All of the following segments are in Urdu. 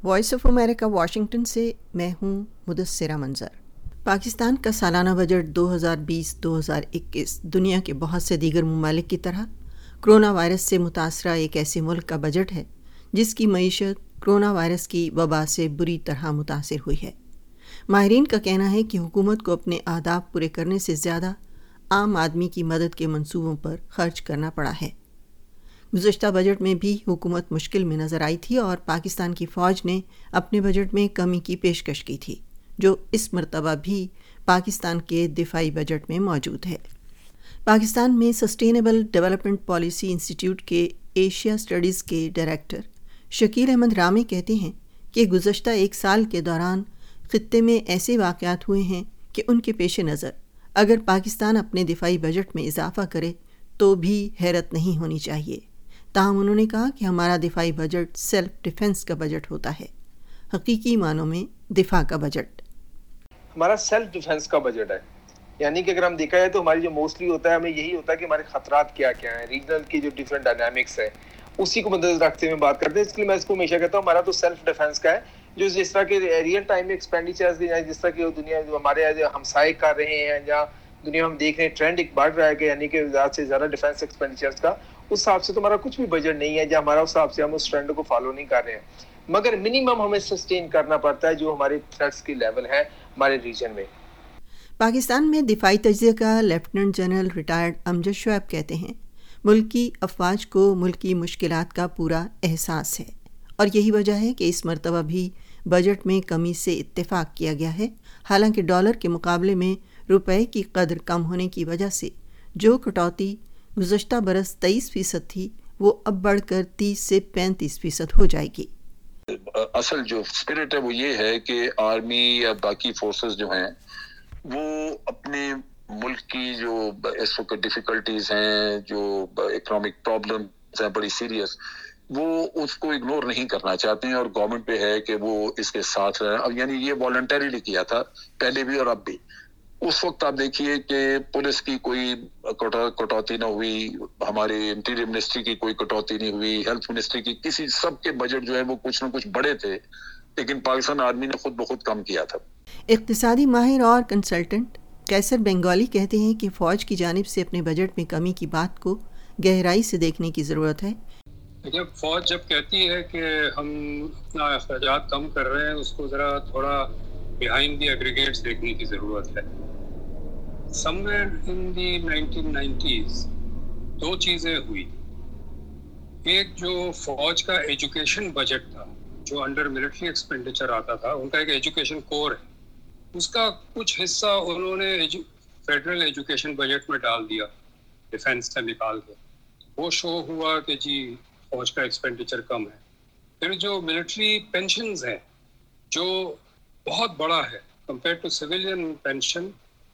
وائس آف امریکہ واشنگٹن سے میں ہوں مدثرہ منظر۔ پاکستان کا سالانہ بجٹ 2020-2021 دنیا کے بہت سے دیگر ممالک کی طرح کرونا وائرس سے متاثرہ ایک ایسے ملک کا بجٹ ہے جس کی معیشت کرونا وائرس کی وبا سے بری طرح متاثر ہوئی ہے۔ ماہرین کا کہنا ہے کہ حکومت کو اپنے اہداف پورے کرنے سے زیادہ عام آدمی کی مدد کے منصوبوں پر خرچ کرنا پڑا ہے۔ گزشتہ بجٹ میں بھی حکومت مشکل میں نظر آئی تھی اور پاکستان کی فوج نے اپنے بجٹ میں کمی کی پیشکش کی تھی، جو اس مرتبہ بھی پاکستان کے دفاعی بجٹ میں موجود ہے۔ پاکستان میں sustainable Development policy institute کے ایشیا اسٹڈیز کے ڈائریکٹر شکیل احمد رامے کہتے ہیں کہ گزشتہ ایک سال کے دوران خطے میں ایسے واقعات ہوئے ہیں کہ ان کے پیش نظر اگر پاکستان اپنے دفاعی بجٹ میں اضافہ کرے تو بھی حیرت نہیں ہونی چاہیے۔ تاہم انہوں نے کہا کہ ہمارا دفاعی بجٹ سیلف ڈیفنس کا بجٹ ہوتا ہے، حقیقی معنوں میں دفاع کا بجٹ ہمارا سیلف ڈیفنس کا بجٹ ہے۔ یعنی کہ اگر ہم دیکھا جائے تو ہماری جو موسٹلی ہوتا ہے، ہمیں یہی ہوتا ہے کہ ہمارے خطرات کیا کیا ہیں، ریجنل کی جو ڈفرینٹ ڈائنامکس ہے اسی کو مدنظر رکھتے ہوئے بات کرتے ہیں۔ اس لیے میں اس کو ہمیشہ کہتا ہوں ہمارا تو سیلف ڈیفنس کا ہے، جو جس طرح کے ریئل ٹائم میں ایکسپینڈیچرز جس طرح کی دنیا جو ہمارے ہمسائے کر رہے ہیں یا دنیا میں ہم دیکھ رہے ہیں ٹرینڈ ایک بڑھ رہا ہے کہ یعنی کہ زیادہ سے زیادہ ڈیفنس ایکسپینڈیچرز کا، اس حساب سے تو ہمارا کچھ بھی بجٹ نہیں ہے، یا ہمارا اس حساب سے ہم اس ٹرینڈ کو فالو نہیں کر رہے ہیں، مگر منیمم ہمیں سسٹین کرنا پڑتا ہے جو ہمارے تھریٹس کی لیول ہے ہمارے ریجن میں۔ پاکستان میں دفاعی تجزیہ کا lieutenant general retired Amjad Shoaib کہتے ہیں ملکی افواج کو ملکی مشکلات کا پورا احساس ہے اور یہی وجہ ہے کہ اس مرتبہ بھی بجٹ میں کمی سے اتفاق کیا گیا ہے، حالانکہ ڈالر کے مقابلے میں روپے کی قدر کم ہونے کی وجہ سے جو کٹوتی گزشتہ برس 23% تھی وہ اب بڑھ کر 30 سے 35% ہو جائے گی۔ اصل جو اسپرٹ ہے وہ یہ ہے کہ آرمی یا باقی فورسز جو ہیں وہ اپنے ملک کی جو اس وقت ڈیفیکلٹیز ہیں، جو اکنامک پرابلمز ہیں بڑی سیریس، وہ اس کو اگنور نہیں کرنا چاہتے ہیں اور گورنمنٹ پہ ہے کہ وہ اس کے ساتھ رہیں۔ اب یعنی یہ والنٹریلی کیا تھا پہلے بھی اور اب بھی۔ اس وقت آپ دیکھیے کہ پولیس کی کوئی کٹوتی نہ ہوئی، ہمارے انٹیریئر منسٹری کی کوئی کٹوتی نہیں ہوئی، ہیلتھ منسٹری کی، کسی سب کے بجٹ جو ہے وہ کچھ نہ کچھ بڑے تھے، لیکن پاکستان آرمی نے خود بخود کم کیا تھا۔ اقتصادی ماہر اور کنسلٹنٹ قیصر بنگالی کہتے ہیں کہ فوج کی جانب سے اپنے بجٹ میں کمی کی بات کو گہرائی سے دیکھنے کی ضرورت ہے۔ فوج جب کہتی ہے کہ ہم اپنا اخراجات کم کر رہے ہیں، اس کو ذرا تھوڑا بیہائنڈ دی ایگریگیٹس دیکھنے کی ضرورت ہے۔ سمویئر ان دی 1990s دو چیزیں ہوئی۔ ایک جو فوج کا ایجوکیشن بجٹ تھا جو انڈر ملٹری ایکسپینڈیچر آتا تھا، ان کا ایک ایجوکیشن کور ہے، اس کا کچھ حصہ انہوں نے فیڈرل ایجوکیشن بجٹ میں ڈال دیا ڈیفنس سے نکال کے۔ وہ شو ہوا کہ جی فوج کا ایکسپینڈیچر کم ہے۔ پھر جو ملٹری پینشنز ہیں جو بہت بڑا ہے compare to civilian pension,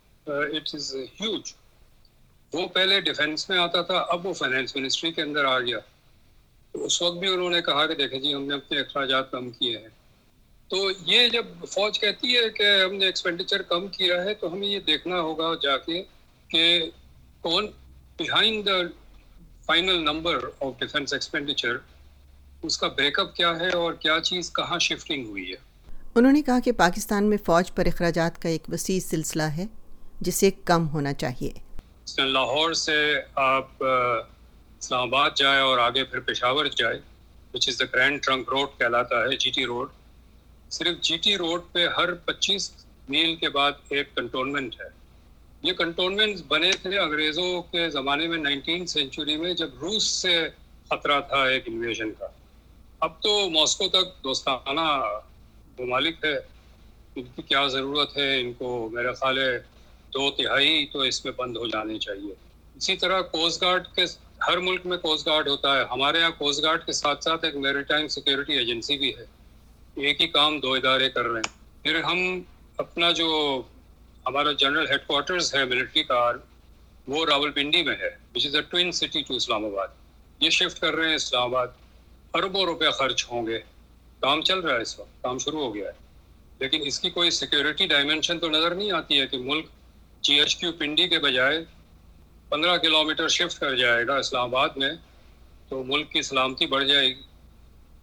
it is huge, وہ پہلے ڈیفنس میں آتا تھا، اب وہ فائنانس منسٹری کے اندر آ گیا۔ تو اس وقت بھی انہوں نے کہا کہ دیکھیں جی ہم نے اپنے اخراجات کم کیے ہیں۔ تو یہ جب فوج کہتی ہے کہ ہم نے ایکسپینڈیچر کم کیا ہے تو ہمیں یہ دیکھنا ہوگا جا کے کہ کون behind the final number of defence expenditure, اس کا بیک اپ کیا ہے اور کیا چیز کہاں شفٹنگ ہوئی ہے۔ انہوں نے کہا کہ پاکستان میں فوج پر اخراجات کا ایک وسیع سلسلہ ہے جسے کم ہونا چاہیے۔ لاہور سے آپ اسلام آباد جائے اور آگے پھر پشاور جائے، which is the Grand Trunk Road کہلاتا ہے، جی ٹی روڈ۔ صرف جی ٹی روڈ پہ ہر 25 میل کے بعد ایک کنٹونمنٹ ہے۔ یہ کنٹونمنٹ بنے تھے انگریزوں کے زمانے میں 19 سینچری میں، جب روس سے خطرہ تھا ایک انویژن کا۔ اب تو ماسکو تک دوستانہ ممالک ہے، ان کی کیا ضرورت ہے، ان کو میرا خیال ہے 2/3 تو اس میں بند ہو جانے چاہیے۔ اسی طرح کوسٹ گارڈ کے ہر ملک میں کوسٹ گارڈ ہوتا ہے، ہمارے ہاں کوسٹ گارڈ کے ساتھ ساتھ ایک میری ٹائم سیکورٹی ایجنسی بھی ہے۔ ایک ہی کام دو ادارے کر رہے ہیں۔ پھر ہم اپنا جو ہمارا جنرل ہیڈ کوارٹرز ہے ملٹری کا، وہ راولپنڈی میں ہے، which is a twin city to Islamabad. یہ شفٹ کر رہے ہیں اسلام آباد، اربوں روپے خرچ ہوں گے۔ کام چل رہا ہے، اس وقت کام شروع ہو گیا ہے، لیکن اس کی کوئی سیکورٹی ڈائمنشن تو نظر نہیں آتی ہے کہ ملک جی ایچ کیو پنڈی کے بجائے 15 کلومیٹر شفٹ کر جائے گا اسلام آباد میں تو ملک کی سلامتی بڑھ جائے گی۔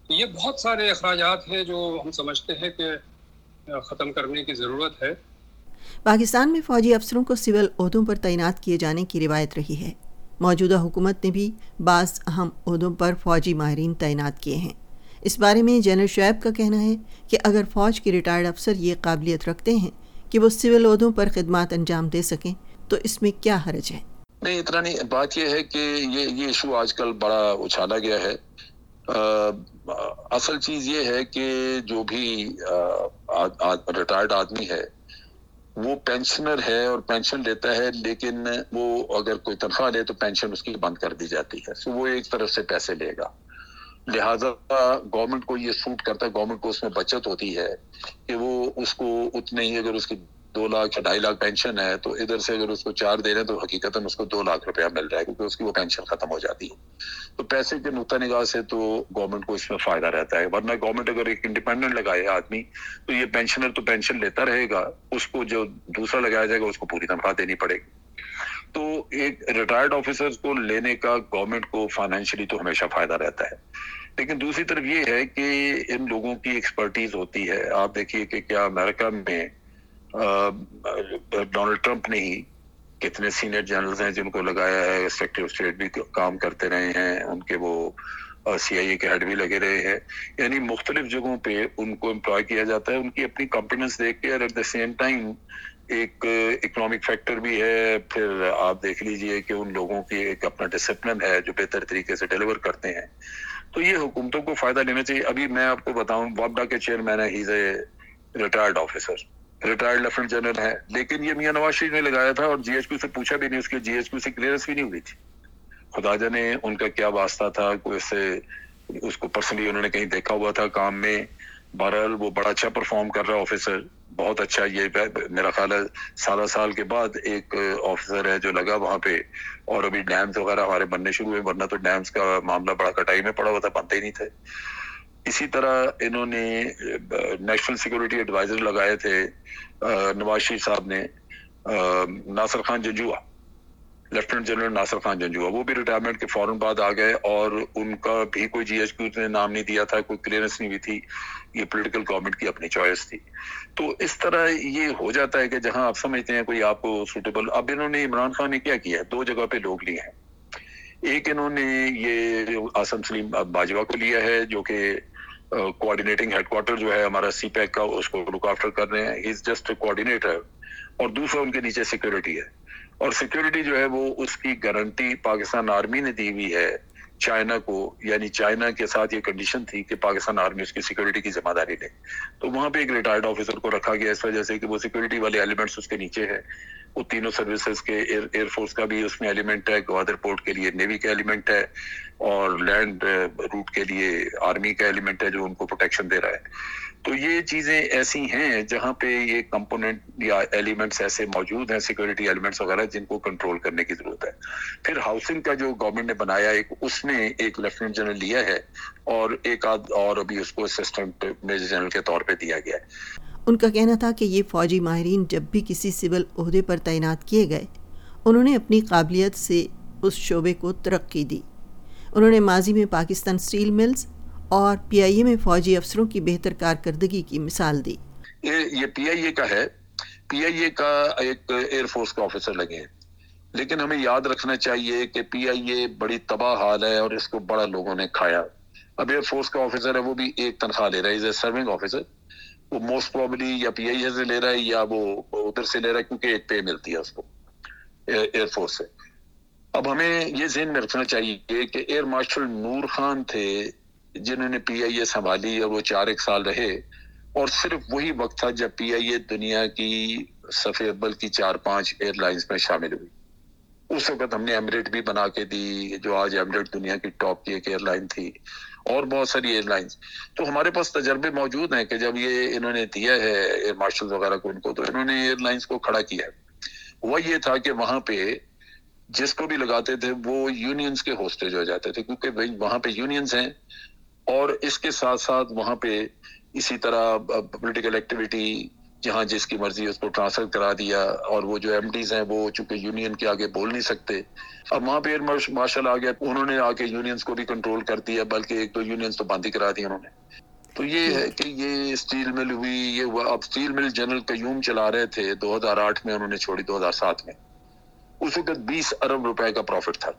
یہ بہت سارے اخراجات ہیں جو ہم سمجھتے ہیں کہ ختم کرنے کی ضرورت ہے. پاکستان میں فوجی افسروں کو سول عہدوں پر تعینات کیے جانے کی روایت رہی ہے. موجودہ حکومت نے بھی بعض اہم عہدوں پر فوجی ماہرین تعینات کیے ہیں. اس بارے میں جنرل شعیب کا کہنا ہے کہ اگر فوج کے ریٹائرڈ افسر یہ قابلیت رکھتے ہیں کہ وہ سول عہدوں پر خدمات انجام دے سکیں تو اس میں کیا حرج ہے؟ نہیں، اتنا نہیں. بات یہ ہے کہ یہ ایشو آج کل بڑا اچھالا گیا ہے. اصل چیز یہ ہے کہ جو بھی ریٹائرڈ آدمی ہے وہ پینشنر ہے اور پینشن لیتا ہے، لیکن وہ اگر کوئی تنخواہ لے تو پینشن اس کی بند کر دی جاتی ہے. سو وہ ایک طرف سے پیسے لے گا، لہٰذا گورنمنٹ کو یہ سوٹ کرتا ہے. گورنمنٹ کو اس میں بچت ہوتی ہے کہ وہ اس کو اتنے ہی، اگر اس کی 2 لاکھ یا 2.5 لاکھ پینشن ہے تو ادھر سے اگر اس کو 4 دے رہے ہیں تو حقیقتاً اس کو 2 لاکھ روپیہ مل رہا ہے، کیونکہ اس کی وہ پینشن ختم ہو جاتی ہے. تو پیسے کے نقطہ نگاہ سے تو گورنمنٹ کو اس میں فائدہ رہتا ہے. ورنہ گورنمنٹ اگر ایک انڈیپینڈنٹ لگائے آدمی تو یہ پینشنر تو پینشن لیتا رہے گا، اس کو جو دوسرا لگایا جائے گا اس کو پوری تنخواہ دینی پڑے گی. تو ایک ریٹائرڈ آفیسر کو لینے کا گورنمنٹ کو فائنینشلی تو ہمیشہ فائدہ رہتا ہے. لیکن دوسری طرف یہ ہے کہ ان لوگوں کی ایکسپرٹیز ہوتی ہے. آپ دیکھیے کہ کیا امریکہ میں ڈونلڈ ٹرمپ نے ہی کتنے سینئر جنرلز ہیں جن کو لگایا ہے، سیکرٹری آف اسٹیٹ بھی کام کرتے رہے ہیں، ان کے وہ سی آئی اے کے ہیڈ بھی لگے رہے ہیں. یعنی مختلف جگہوں پہ ان کو امپلوائے کیا جاتا ہے، ان کی اپنی کمپٹنس دیکھ کے. اور ایٹ دا سیم ٹائم ایک اکنامک فیکٹر بھی ہے. پھر آپ دیکھ لیجئے کہ ان لوگوں کی ایک اپنا ڈسپلن ہے جو بہتر طریقے سے ڈیلیور کرتے ہیں. تو یہ حکومتوں کو فائدہ لینا چاہیے. ابھی میں آپ کو بتاؤں، وابڈا کے چیئرمین ہے، has a retired officer, retired lieutenant general ہے، لیکن یہ میاں نواز شریف نے لگایا تھا اور جی ایچ کیو سے پوچھا بھی نہیں، اس کے جی ایچ کیو سے کلیئرنس بھی نہیں ہوئی تھی. خدا جانے ان کا کیا واسطہ تھا، کوئی سے اس کو پرسنلی انہوں نے کہیں دیکھا ہوا تھا کام میں. بہرحال وہ بڑا اچھا پرفارم کر رہا آفیسر، بہت اچھا. یہ میرا خیال ہے سال کے بعد ایک آفیسر ہے جو لگا وہاں پہ. اور ابھی ڈیمز وغیرہ ہمارے بننے شروع ہوئے، ورنہ تو ڈیمز کا معاملہ بڑا کٹائی میں پڑا ہوا تھا، بنتے ہی نہیں تھے. اسی طرح انہوں نے نیشنل سیکورٹی ایڈوائزر لگائے تھے نواز شریف صاحب نے، ناصر خان جنجوعہ، لیفٹنٹ جنرل ناصر خان جنجوعہ. وہ بھی ریٹائرمنٹ کے فوراً بعد آ گئے اور ان کا بھی کوئی جی ایچ کیو نے نام نہیں دیا تھا، کوئی کلیئرنس نہیں ہوئی تھی. یہ پولیٹیکل گورنمنٹ کی اپنی چوائس تھی. تو اس طرح یہ ہو جاتا ہے کہ جہاں آپ سمجھتے ہیں کوئی آپ کو سوٹیبل. اب انہوں نے عمران خان نے کیا کیا ہے، 2 جگہ پہ لوگ لیے ہیں. ایک انہوں نے یہ آصم سلیم باجوہ کو لیا ہے جو کہ کوآرڈینیٹنگ ہیڈ کوارٹر جو ہے ہمارا سی پیک کا، اس کو لک آفٹر کر رہے ہیں. He is just a coordinator. اور دوسرا ان کے نیچے سیکورٹی ہے، اور سیکورٹی جو ہے وہ اس کی گارنٹی پاکستان آرمی نے دی ہوئی ہے چائنا کو. یعنی چائنا کے ساتھ یہ کنڈیشن تھی کہ پاکستان آرمی اس کی سیکورٹی کی ذمہ داری لے. تو وہاں پہ ایک ریٹائرڈ آفیسر کو رکھا گیا اس وجہ سے کہ وہ سیکورٹی والے ایلیمنٹس اس کے نیچے ہے. وہ تینوں سروسز کے ایئر فورس کا بھی اس میں ایلیمنٹ ہے، گوادر پورٹ کے لیے نیوی کا ایلیمنٹ ہے، اور لینڈ روٹ کے لیے آرمی کا ایلیمنٹ ہے جو ان کو پروٹیکشن دے رہا ہے. تو یہ چیزیں ایسی ہیں جہاں پہ یہ کمپوننٹ یا ایلیمنٹس ایسے موجود ہیں، سیکورٹی ایلیمنٹس وغیرہ، جن کو کنٹرول کرنے کی ضرورت ہے. پھر ہاؤسنگ کا جو گورنمنٹ نے بنایا ایک، اس میں ایک لیفٹنٹ جنرل لیا ہے اور ایک آدھ اور ابھی اس کو اسسٹنٹ میجر جنرل کے طور پہ دیا گیا ہے. ان کا کہنا تھا کہ یہ فوجی ماہرین جب بھی کسی سول عہدے پر تعینات کیے گئے انہوں نے اپنی قابلیت سے اس شعبے کو ترقی دی. انہوں نے ماضی میں پاکستان اسٹیل ملز اور پی آئی اے میں فوجی افسروں کی بہتر کارکردگی کی مثال دی. یہ پی آئی اے کا ہے، پی آئی اے کا ایک ایئر فورس کا آفیسر لگے ہیں، لیکن ہمیں یاد رکھنا چاہیے کہ پی آئی اے بڑی تباہ حال ہے اور اس کو بڑا لوگوں نے کھایا. اب ایئر فورس کا آفیسر ہے، وہ بھی ایک تنخواہ لے رہا ہے، سرونگ آفیسر. وہ موسٹ پروبلی یا پی آئی اے سے لے رہا ہے یا وہ ادھر سے لے رہا ہے، کیونکہ ایک پے ملتی ہے اس کو ایئر فورس سے. اب ہمیں یہ ذہن میں رکھنا چاہیے کہ ایئر مارشل نور خان تھے جنہوں نے پی آئی اے سنبھالی اور وہ 4 سال رہے. اور صرف وہی وقت تھا جب پی آئی اے دنیا کی صفحے اول کی 4-5 ایئر لائنز میں شامل ہوئی. اس وقت ہم نے ایمریٹ بھی بنا کے دی، جو آج ایمریٹ دنیا کی ٹاپ کی ایک ایئر لائن تھی، اور بہت ساری ایئر لائنز. تو ہمارے پاس تجربے موجود ہیں کہ جب یہ انہوں نے دیا ہے ایئر مارشل وغیرہ کو ان کو، تو انہوں نے ایئر لائنز کو کھڑا کیا. وہ یہ تھا کہ وہاں پہ جس کو بھی لگاتے تھے وہ یونینز کے ہوسٹیج ہو جاتے تھے، کیونکہ وہاں پہ یونینز ہیں، اور اس کے ساتھ ساتھ وہاں پہ اسی طرح پولیٹیکل ایکٹیویٹی جہاں جس کی مرضی اس کو ٹرانسفر کرا دیا، اور وہ جو ایم ڈیز ہیں وہ چونکہ یونین کے آگے بول نہیں سکتے، اب وہاں پہ ایئر مارشل آ گیا، انہوں نے آ کے یونینز کو بھی کنٹرول کر دیا، بلکہ ایک دو یونینز تو بند ہی کرا دی انہوں نے. تو یہ ہے کہ یہ اسٹیل مل ہوئی، یہ ہوا. اب اسٹیل مل جنرل قیوم چلا رہے تھے 2008 میں، انہوں نے چھوڑی 2007 میں. اس وقت 20 ارب روپے کا پروفٹ تھا.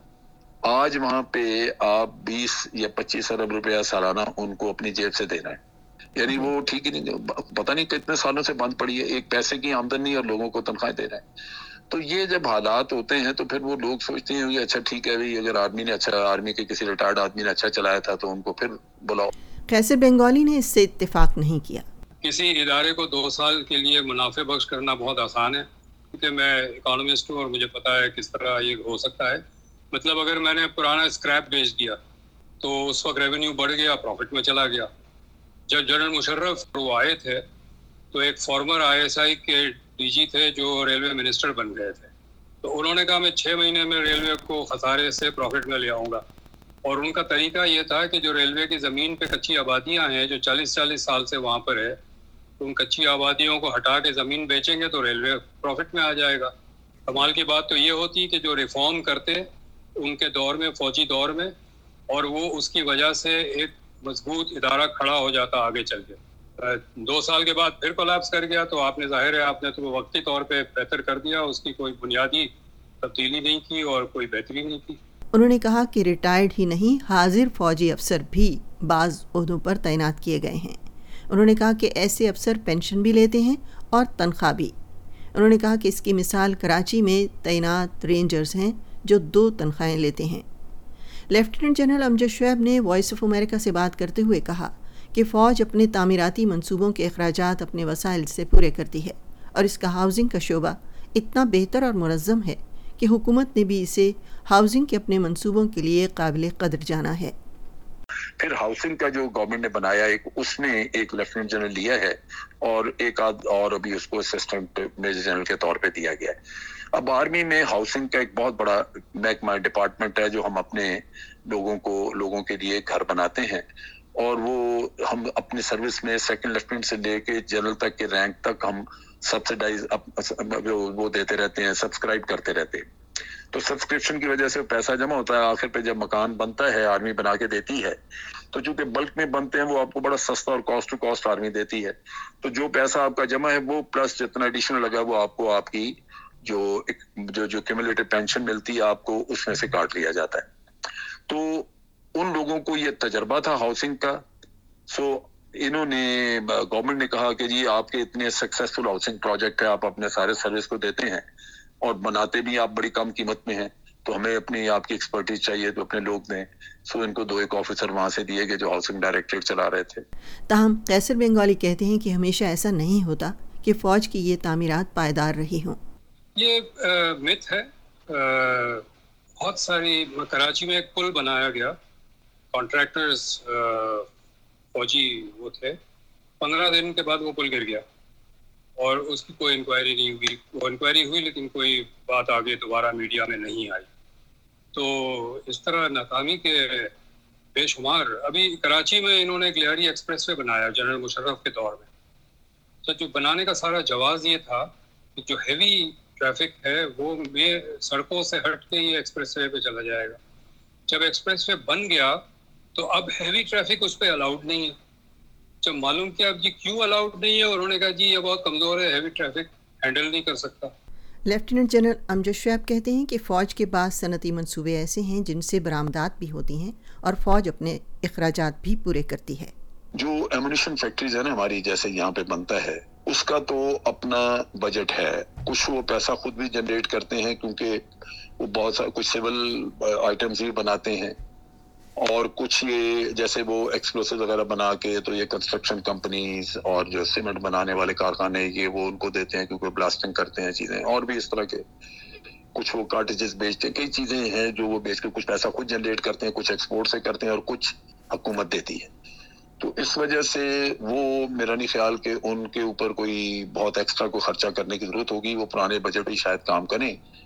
آج وہاں پہ آپ 20 یا 25 ارب روپیہ سالانہ ان کو اپنی جیب سے دینا ہے. یعنی وہ ٹھیک ہی نہیں، پتہ نہیں کتنے سالوں سے بند پڑی ہے، ایک پیسے کی آمدن نہیں اور لوگوں کو تنخواہیں دے رہے ہیں. تو یہ جب حالات ہوتے ہیں تو پھر وہ لوگ سوچتے ہیں کہ اچھا ٹھیک ہے بھائی، اگر آرمی کے کسی ریٹائرڈ آدمی نے اچھا چلایا تھا تو ان کو پھر بلاؤ. قیصر بنگالی نے اس سے اتفاق نہیں کیا. کسی ادارے کو 2 سال کے لیے منافع بخش کرنا بہت آسان ہے، کیونکہ میں اکانومسٹ ہوں اور مجھے پتا ہے کس طرح یہ ہو سکتا ہے. مطلب اگر میں نے پرانا اسکریپ بیچ دیا تو اس وقت ریونیو بڑھ گیا، پروفٹ میں چلا گیا. جب جنرل مشرف وہ آئے تھے تو ایک فارمر ISI کے DG تھے جو ریلوے منسٹر بن گئے تھے، تو انہوں نے کہا میں 6 مہینے میں ریلوے کو خسارے سے پروفٹ میں لے آؤں گا. اور ان کا طریقہ یہ تھا کہ جو ریلوے کی زمین پہ کچی آبادیاں ہیں جو 40 سال سے وہاں پر ہے، ان کچی آبادیوں کو ہٹا کے زمین بیچیں گے تو ریلوے پروفٹ میں آ جائے گا. کمال کی بات تو یہ ہوتی کہ جو ریفارم کرتے ان کے دور میں، فوجی دور میں، اور وہ اس کی وجہ سے ایک مضبوط ادارہ کھڑا ہو جاتا آگے چل کے. 2 سال کے بعد پھر کولیپس کر گیا تو آپ نے ظاہر ہے آپ نے تو وقتی طور پہ بہتر کر دیا، اس کی کوئی بنیادی تبدیلی نہیں کی اور کوئی بہتری نہیں کی. انہوں نے کہا کہ ریٹائرڈ ہی نہیں، حاضر فوجی افسر بھی بعض عہدوں پر تعینات کیے گئے ہیں. انہوں نے کہا کہ ایسے افسر پینشن بھی لیتے ہیں اور تنخواہ بھی. انہوں نے کہا کہ اس کی مثال کراچی میں تعینات رینجرز ہیں جو 2 تنخواہیں لیتے ہیں. لیفٹیننٹ جنرل امجد شعیب نے وائس آف امریکہ سے بات کرتے ہوئے کہا کہ فوج اپنے تعمیراتی منصوبوں کے اخراجات اپنے وسائل سے پورے کرتی ہے، اور اس کا ہاؤسنگ کا شعبہ اتنا بہتر اور منظم ہے کہ حکومت نے بھی اسے ہاؤسنگ کے اپنے منصوبوں کے لیے قابل قدر جانا ہے. پھر ہاؤسنگ کا جو گورنمنٹ نے بنایا اس میں ایک لیفٹیننٹ جنرل لیا ہے اور ایک آدھ اور ابھی اس کو اسسٹنٹ میجر جنرل کے طور پہ دیا گیا ہے. اب آرمی میں ہاؤسنگ کا ایک بہت بڑا محکمہ ڈپارٹمنٹ ہے جو ہم اپنے لوگوں کے لیے گھر بناتے ہیں، اور وہ ہم اپنی سروس میں سیکنڈ لیفٹیننٹ سے لے کے جنرل تک کے رینک تک ہم سبسڈائز وہ دیتے رہتے ہیں، سبسکرائب کرتے رہتے ہیں. تو سبسکرپشن کی وجہ سے پیسہ جمع ہوتا ہے، آخر پہ جب مکان بنتا ہے آرمی بنا کے دیتی ہے، تو چونکہ بلک میں بنتے ہیں وہ آپ کو بڑا سستا اور کاسٹ ٹو کاسٹ آرمی دیتی ہے. تو جو پیسہ آپ کا جمع ہے وہ پلس جتنا ایڈیشنل لگا وہ آپ کو آپ کی جو کیومولیٹو پینشن ملتی ہے آپ کو اس میں سے کاٹ لیا جاتا ہے. تو ان لوگوں کو یہ تجربہ تھا ہاؤسنگ کا. سو انہوں نے گورنمنٹ نے کہا کہ جی آپ کے اتنے سکسیسفل ہاؤسنگ پروجیکٹ ہے، آپ اپنے سارے سروس کو دیتے ہیں اور بناتے بھی آپ بڑی کم قیمت میں ہیں، تو ہمیں اپنی آپ کی ایکسپرٹیز چاہیے تو اپنے لوگ دیں. سو ان کو 2 آفیسر وہاں سے دیے گئے جو ہاؤسنگ ڈائریکٹریٹ چلا رہے تھے. تاہم قیصر بنگالی کہتے ہیں کہ ہمیشہ ایسا نہیں ہوتا کہ فوج کی یہ تعمیرات پائیدار رہی ہوں. یہ مت ہے. بہت ساری کراچی میں ایک پل بنایا گیا، کانٹریکٹرز فوجی وہ تھے، 15 دن کے بعد وہ پل گر گیا اور اس کی کوئی انکوائری نہیں ہوئی. وہ انکوائری ہوئی لیکن کوئی بات آگے دوبارہ میڈیا میں نہیں آئی. تو اس طرح ناکامی کے بے شمار. ابھی کراچی میں انہوں نے ایک لہری ایکسپریس وے بنایا جنرل مشرف کے دور میں. تو جو بنانے کا سارا جواز یہ تھا کہ جو ہیوی ٹریفک ہے وہ سڑکوں سے ہٹ کے یہ ایکسپریس وے پہ چلا جائے گا. جب ایکسپریس وے بن گیا تو اب ہیوی ٹریفک اس پہ الاؤڈ نہیں ہے. جب معلوم کیا اب جی کیوں الاؤڈ نہیں ہے، انہوں نے کہا جی یہ بہت کمزور ہے، ہیوی ٹریفک ہینڈل نہیں کر سکتا. لیفٹیننٹ جنرل امجد شعیب کہتے ہیں کہ فوج کے بعض صنعتی منصوبے ایسے ہیں جن سے برآمدات بھی ہوتی ہیں اور فوج اپنے اخراجات بھی پورے کرتی ہے. جو ایمونیشن فیکٹریز ہیں نا ہماری، جیسے یہاں پہ بنتا ہے، اس کا تو اپنا بجٹ ہے. کچھ وہ پیسہ خود بھی جنریٹ کرتے ہیں کیونکہ وہ بہت سارا کچھ سول آئٹمز بھی بناتے ہیں، اور کچھ یہ جیسے وہ ایکسپلوسیو وغیرہ بنا کے تو یہ کنسٹرکشن کمپنیز اور جو سیمنٹ بنانے والے کارخانے یہ وہ ان کو دیتے ہیں کیونکہ بلاسٹنگ کرتے ہیں چیزیں، اور بھی اس طرح کے کچھ وہ کارٹیجز بیچتے ہیں. کئی چیزیں ہیں جو وہ بیچ کے کچھ پیسہ خود جنریٹ کرتے ہیں، کچھ ایکسپورٹ سے کرتے ہیں اور کچھ حکومت دیتی ہے. تو اس وجہ سے وہ میرا نہیں خیال کہ ان کے اوپر کوئی بہت ایکسٹرا کوئی خرچہ کرنے کی ضرورت ہوگی. وہ پرانے بجٹ بھی شاید کام کریں،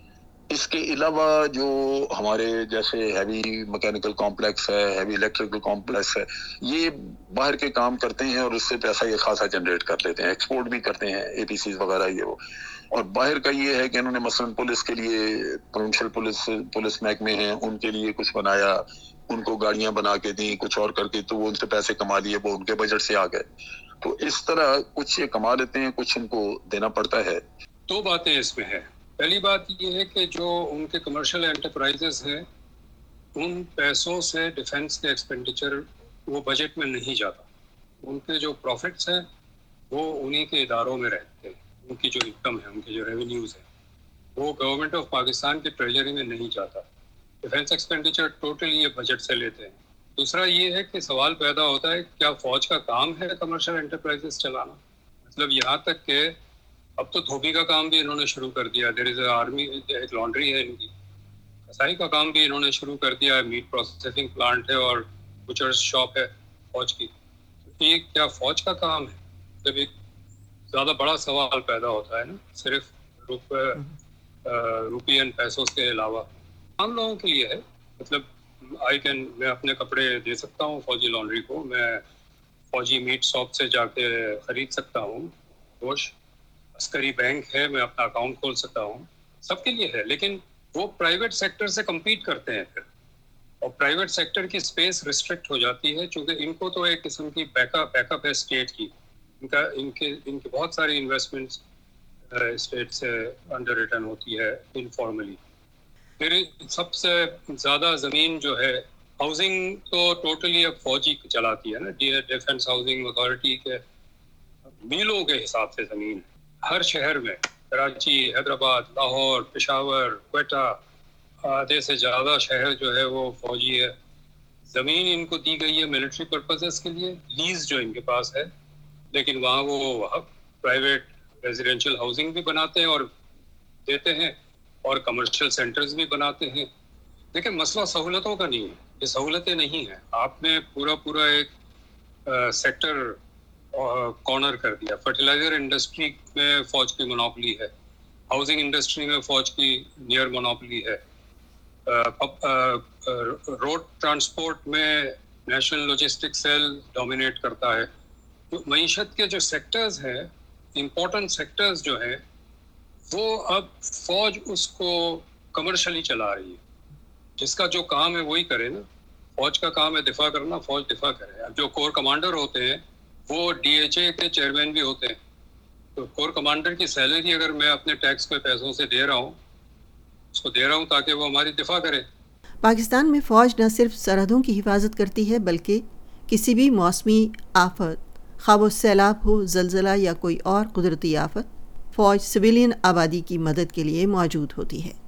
اس کے علاوہ جو ہمارے جیسے ہیوی میکینیکل کمپلیکس ہے، ہیوی الیکٹریکل کمپلیکس ہے، یہ باہر کے کام کرتے ہیں اور اس سے پیسہ یہ خاصا جنریٹ کر لیتے ہیں، ایکسپورٹ بھی کرتے ہیں اے پی سیز وغیرہ یہ وہ. اور باہر کا یہ ہے کہ انہوں نے مثلاً پولیس کے لیے پروونشل پولیس محکمے ہیں، ان کے لیے کچھ بنایا، ان کو گاڑیاں بنا کے دیں، کچھ اور کر کے، تو وہ ان سے پیسے کما لیے، وہ ان کے بجٹ سے آ گئے. تو اس طرح کچھ یہ کما لیتے ہیں، کچھ ان کو دینا پڑتا ہے. دو باتیں اس میں ہیں. پہلی بات یہ ہے کہ جو ان کے کمرشل انٹرپرائزز ہیں، ان پیسوں سے ڈیفنس کے ایکسپینڈیچر وہ بجٹ میں نہیں جاتا. ان کے جو پروفٹس ہیں وہ انہی کے اداروں میں رہتے ہیں. ان کی جو انکم ہے، ان کے جو ریونیوز ہیں، وہ گورنمنٹ آف پاکستان کے ٹریجری میں نہیں جاتا. ڈیفنس ایکسپینڈیچر ٹوٹلی یہ بجٹ سے لیتے ہیں. دوسرا یہ ہے کہ سوال پیدا ہوتا ہے کیا فوج کا کام ہے کمرشل انٹرپرائزز چلانا؟ مطلب یہاں تک کہ اب تو دھوبی کا کام بھی انہوں نے شروع کر دیا. دیر از اے آرمی، ایک لانڈری ہے ان کی. کسائی کا کام بھی انہوں نے شروع کر دیا ہے. میٹ پروسیسنگ پلانٹ ہے اور بچرز شاپ ہے فوج کی. یہ کیا فوج کا کام ہے؟ جب ایک زیادہ بڑا سوال پیدا ہوتا ہے نا، صرف روپین پیسوں کے علاوہ. عام لوگوں کے لیے ہے. مطلب میں اپنے کپڑے دے سکتا ہوں فوجی لانڈری کو، میں فوجی میٹ شاپ سے جا کے خرید سکتا ہوں گوشت، عسکری بینک ہے، میں اپنا اکاؤنٹ کھول سکتا ہوں. سب کے لیے ہے. لیکن وہ پرائیویٹ سیکٹر سے کمپیٹ کرتے ہیں پھر، اور پرائیویٹ سیکٹر کی سپیس ریسٹرکٹ ہو جاتی ہے، چونکہ ان کو تو ایک قسم کی بیک اپ ہے اسٹیٹ کی. ان کے بہت ساری انویسٹمنٹس اسٹیٹ سے انڈر ریٹرن ہوتی ہے انفارملی. پھر سب سے زیادہ زمین جو ہے، ہاؤسنگ تو ٹوٹلی اب فوجی چلاتی ہے نا. ڈیفنس ہاؤسنگ اتھارٹی کے میلوں کے حساب سے زمین ہر شہر میں، کراچی، حیدرآباد، لاہور، پشاور، کوئٹہ، آدھے سے زیادہ شہر جو ہے وہ فوجی ہے. زمین ان کو دی گئی ہے ملٹری پرپزز کے لیے، لیز جو ان کے پاس ہے. لیکن وہاں وہ پرائیویٹ ریزیڈینشیل ہاؤسنگ بھی بناتے ہیں اور دیتے ہیں، اور کمرشل سینٹرز بھی بناتے ہیں. لیکن مسئلہ سہولتوں کا نہیں ہے. یہ سہولتیں نہیں ہیں. آپ نے پورا ایک سیکٹر کارنر کر دیا. فرٹیلائزر انڈسٹری میں فوج کی مونوپلی ہے، ہاؤسنگ انڈسٹری میں فوج کی نیئر مونوپلی ہے، روڈ ٹرانسپورٹ میں نیشنل لاجسٹک سیل ڈومینیٹ کرتا ہے. تو معیشت کے جو سیکٹرز ہیں، امپورٹنٹ سیکٹرز جو ہیں، وہ اب فوج اس کو کمرشلی چلا رہی ہے. جس کا جو کام ہے وہی کرے نا. فوج کا کام ہے دفاع کرنا، فوج دفاع کرے. اب جو کور کمانڈر ہوتے ہیں وہ ڈی ایچ اے کے چیئرمین بھی ہوتے ہیں. تو کور کمانڈر کی سیلری اگر میں اپنے ٹیکس کے پیسوں سے دے رہا ہوں، اس کو دے رہا ہوں تاکہ وہ ہماری دفاع کرے. پاکستان میں فوج نہ صرف سرحدوں کی حفاظت کرتی ہے، بلکہ کسی بھی موسمی آفت، خواہ وہ سیلاب ہو، زلزلہ یا کوئی اور قدرتی آفت، فوج سویلین آبادی کی مدد کے لیے موجود ہوتی ہے.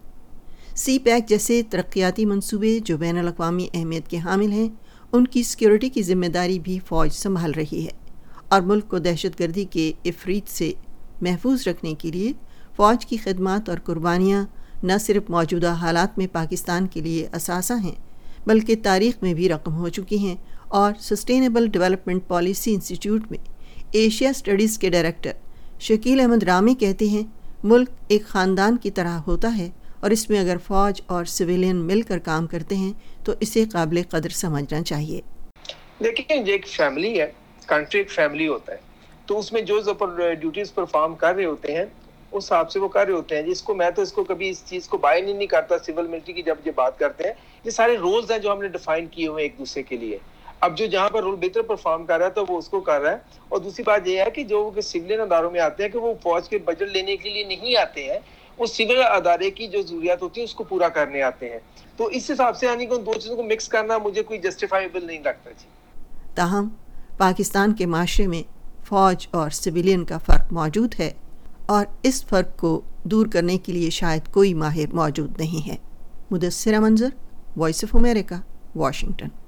سی پیک جیسے ترقیاتی منصوبے جو بین الاقوامی اہمیت کے حامل ہیں، ان کی سیکیورٹی کی ذمہ داری بھی فوج سنبھال رہی ہے، اور ملک کو دہشت گردی کے افریط سے محفوظ رکھنے کے لیے فوج کی خدمات اور قربانیاں نہ صرف موجودہ حالات میں پاکستان کے لیے اثاثہ ہیں، بلکہ تاریخ میں بھی رقم ہو چکی ہیں. اور سسٹینیبل ڈیولپمنٹ پالیسی انسٹیٹیوٹ میں ایشیا اسٹڈیز کے ڈائریکٹر شکیل احمد رامی کہتے ہیں، ملک ایک خاندان کی طرح ہوتا ہے، اور اس میں اگر فوج اور سویلین مل کر کام کرتے ہیں تو اسے قابل قدر سمجھنا چاہیے. دیکھیں، یہ ایک فیملی ہے، کنٹری ایک فیملی ہوتا ہے، تو اس میں جو ڈیوٹیز پرفارم کر رہے ہوتے ہیں اس حساب سے وہ کر رہے ہوتے ہیں. جس کو میں تو اس کو کبھی اس چیز کو بائی نہیں کرتا سول ملٹری کی. جب یہ بات کرتے ہیں، یہ سارے رولز ہیں جو ہم نے ڈیفائن کیے ہوئے ایک دوسرے کے لیے. اب جو جہاں پر رول بہتر پرفارم کر رہا ہے تو وہ اس کو کر رہا ہے. اور دوسری بات یہ ہے کہ جو سولین اداروں میں آتے ہیں کہ وہ فوج کے بجٹ لینے کے لیے نہیں آتے ہیں، وہ سول ادارے کی جو ضروریات ہوتی ہیں اس کو پورا کرنے آتے ہیں. تو اس حساب سے یعنی کہ ان دو چیزوں کو مکس کرنا مجھے کوئی جسٹیفائیبل نہیں لگتا. جی تاہم پاکستان کے معاشرے میں فوج اور سویلین کا فرق موجود ہے، اور اس فرق کو دور کرنے کے لیے شاید کوئی ماہر موجود نہیں ہے. مدثرہ منظر، وائس آف امریکہ، واشنگٹن.